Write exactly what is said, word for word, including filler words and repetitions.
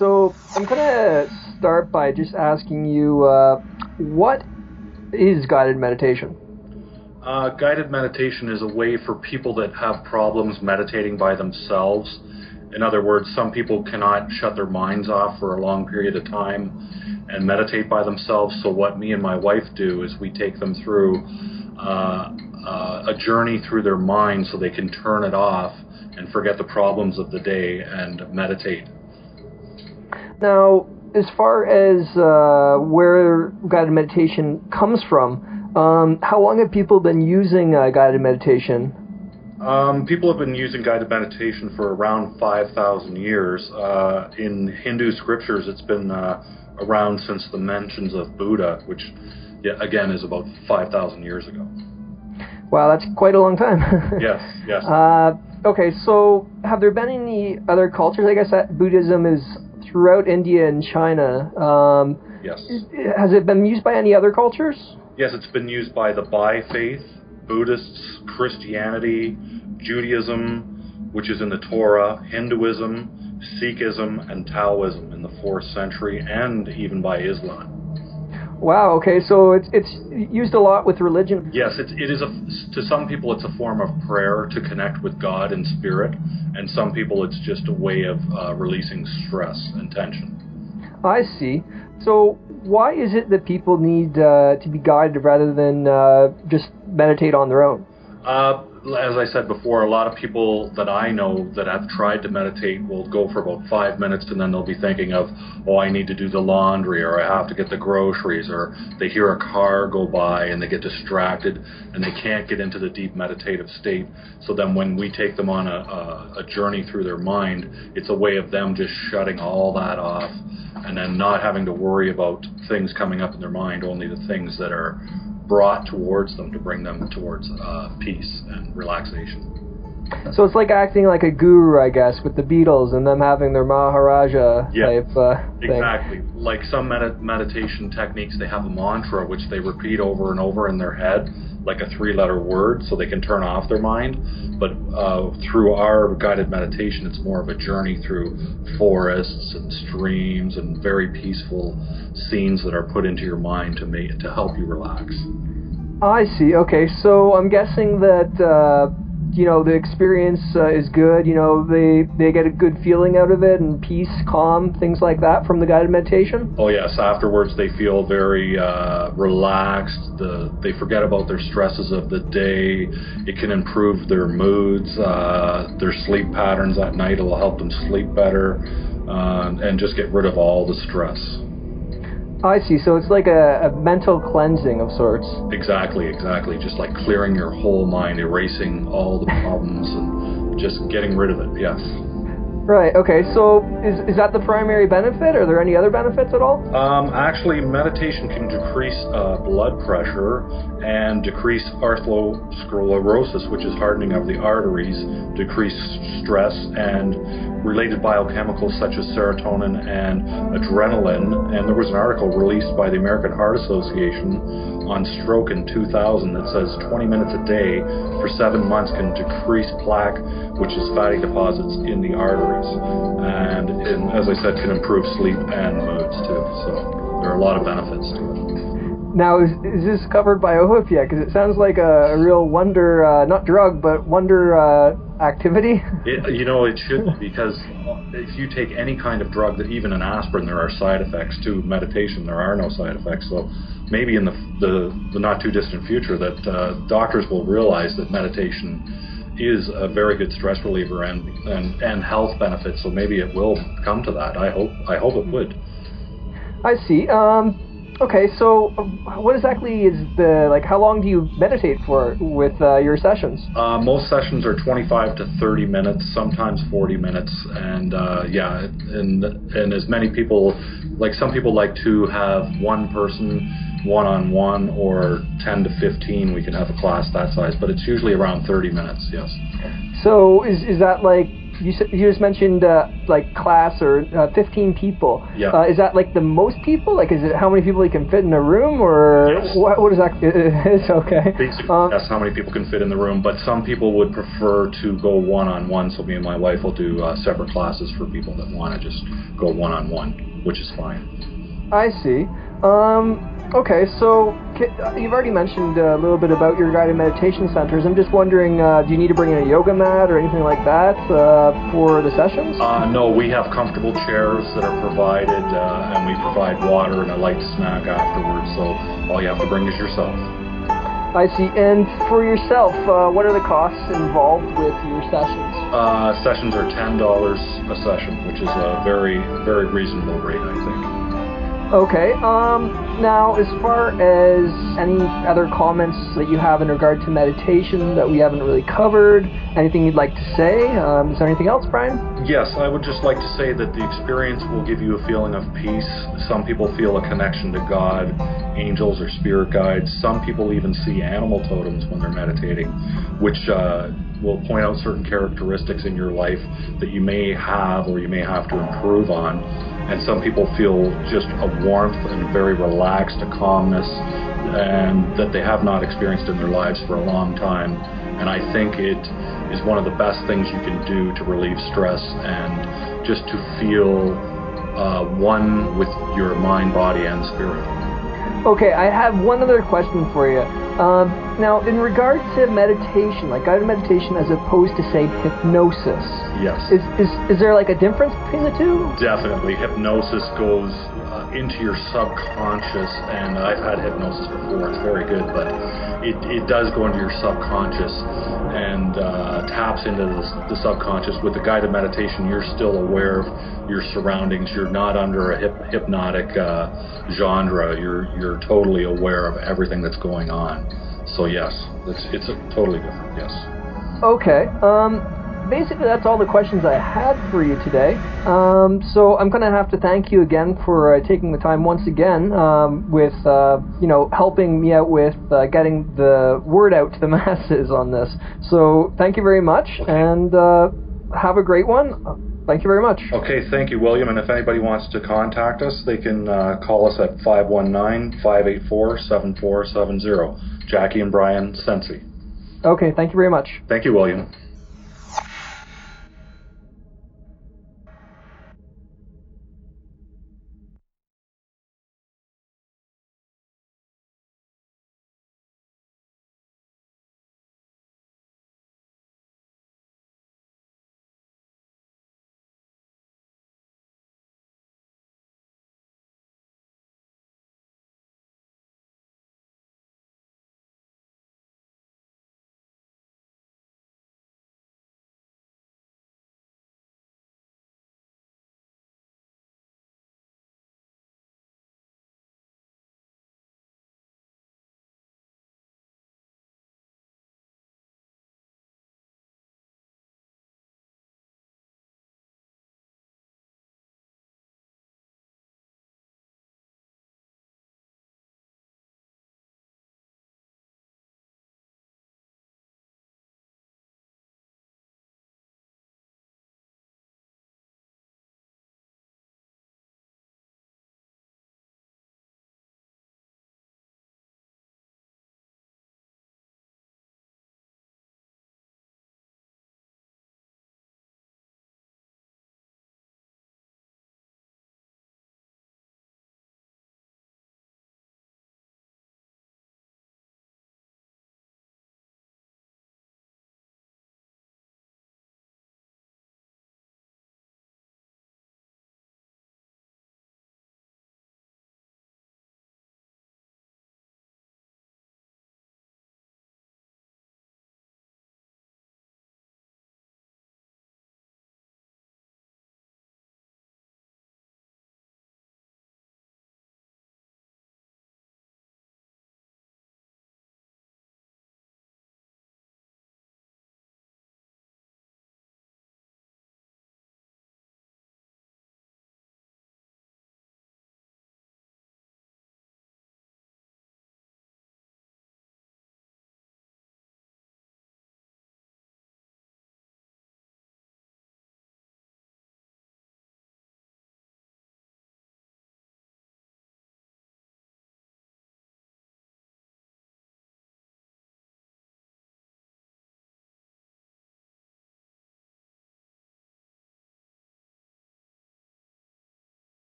So I'm gonna start by just asking you, uh, what is guided meditation? Uh, guided meditation is a way for people that have problems meditating by themselves. In other words, some people cannot shut their minds off for a long period of time and meditate by themselves. So what me and my wife do is we take them through uh, uh, a journey through their mind so they can turn it off and forget the problems of the day and meditate. Now, as far as uh, where guided meditation comes from, um, how long have people been using uh, guided meditation? Um, people have been using guided meditation for around five thousand years. Uh, in Hindu scriptures, it's been uh, around since the mentions of Buddha, which, yeah, again, is about five thousand years ago. Wow, that's quite a long time. Yes, yes. Uh, okay, so have there been any other cultures? I guess that Buddhism is throughout India and China. Um, yes. Has it been used by any other cultures? Yes, it's been used by the Baha'i faith, Buddhists, Christianity, Judaism, which is in the Torah, Hinduism, Sikhism, and Taoism in the fourth century, and even by Islam. Wow, okay, so it's it's used a lot with religion. Yes, it, it is a, to some people it's a form of prayer to connect with God and spirit, and some people it's just a way of uh, releasing stress and tension. I see. So why is it that people need uh, to be guided rather than uh, just meditate on their own? Uh, as I said before, a lot of people that I know that have tried to meditate will go for about five minutes and then they'll be thinking of, oh, I need to do the laundry, or I have to get the groceries, or they hear a car go by and they get distracted and they can't get into the deep meditative state. So then when we take them on a, a, a journey through their mind, it's a way of them just shutting all that off and then not having to worry about things coming up in their mind, only the things that are brought towards them to bring them towards uh, peace and relaxation. So it's like acting like a guru, I guess, with the Beatles and them having their Maharaja yeah, type uh, thing. Exactly. Like some med- meditation techniques, they have a mantra which they repeat over and over in their head, like a three-letter word, so they can turn off their mind. But uh, through our guided meditation, it's more of a journey through forests and streams and very peaceful scenes that are put into your mind to make to help you relax. I see. Okay, so I'm guessing that uh, you know the experience uh, is good. You know they they get a good feeling out of it and peace, calm, things like that from the guided meditation. Oh yes, afterwards they feel very uh, relaxed. The they forget about their stresses of the day. It can improve their moods, uh, their sleep patterns at night. It'll help them sleep better uh, and just get rid of all the stress. I see. So it's like a, a mental cleansing of sorts. Exactly, exactly. Just like clearing your whole mind, erasing all the problems and just getting rid of it, yes. Right, okay. So is is that the primary benefit? Are there any other benefits at all? Um, actually, meditation can decrease uh, blood pressure and decrease atherosclerosis, which is hardening of the arteries, decrease stress, and related biochemicals such as serotonin and adrenaline. And there was an article released by the American Heart Association on stroke in two thousand that says twenty minutes a day for seven months can decrease plaque, which is fatty deposits in the arteries. And, and as I said, can improve sleep and moods too. So there are a lot of benefits to it. Now, is, is this covered by O H I P yet? Because it sounds like a, a real wonder, uh, not drug, but wonder uh, activity. It, you know, it should, because if you take any kind of drug, that even an aspirin, there are side effects. To meditation, there are no side effects. So maybe in the the, the not too distant future that uh, doctors will realize that meditation is a very good stress reliever and, and, and health benefits. So maybe it will come to that. I hope I hope it would. I see. Um, okay, so what exactly is the, like, how long do you meditate for with uh, your sessions? Uh, most sessions are twenty-five to thirty minutes, sometimes forty minutes. And uh, yeah, and, and as many people, like some people like to have one person one-on-one, or ten to fifteen, we can have a class that size, but it's usually around thirty minutes, yes. So is is that like you s- you just mentioned uh, like class or uh, fifteen people. Yeah. Uh, is that like the most people? Like, is it how many people you can fit in a room, or Yes. what? What is that? It's okay. Basically, Um, that's how many people can fit in the room, but some people would prefer to go one-on-one, so me and my wife will do uh, separate classes for people that want to just go one-on-one, which is fine. I see. Um, okay, so ca- uh, you've already mentioned uh, a little bit about your guided meditation centers. I'm just wondering, uh, do you need to bring in a yoga mat or anything like that uh, for the sessions? Uh, no, we have comfortable chairs that are provided, uh, and we provide water and a light snack afterwards, so all you have to bring is yourself. I see. And for yourself, uh, what are the costs involved with your sessions? Uh, sessions are ten dollars a session, which is a very, very reasonable rate, I think. Okay. Um, now, as far as any other comments that you have in regard to meditation that we haven't really covered, anything you'd like to say? Um, is there anything else, Brian? Yes, I would just like to say that the experience will give you a feeling of peace. Some people feel a connection to God, angels or spirit guides. Some people even see animal totems when they're meditating, which uh, will point out certain characteristics in your life that you may have or you may have to improve on. And some people feel just a warmth and very relaxed, a calmness, and that they have not experienced in their lives for a long time. And I think it is one of the best things you can do to relieve stress and just to feel uh, one with your mind, body, and spirit. Okay, I have one other question for you. Um, now, in regard to meditation, like guided meditation as opposed to, say, hypnosis, Yes. is, is, is there like a difference between the two? Definitely. Hypnosis goes uh, into your subconscious, and I've had hypnosis before. It's very good, but it, it does go into your subconscious and uh, taps into the, the subconscious. With the guided meditation, you're still aware of your surroundings. You're not under a hip, hypnotic uh, genre. You're you're totally aware of everything that's going on. So yes, it's it's a totally different. Yes. Okay. Um, basically, that's all the questions I had for you today. Um, so I'm going to have to thank you again for uh, taking the time once again um, with, uh, you know, helping me out with uh, getting the word out to the masses on this. So thank you very much, Okay. and uh, have a great one. Thank you very much. Okay, thank you, William. And if anybody wants to contact us, they can uh, call us at five one nine, five eight four, seven four seven zero. Jackie and Brian Sensi. Okay, thank you very much. Thank you, William.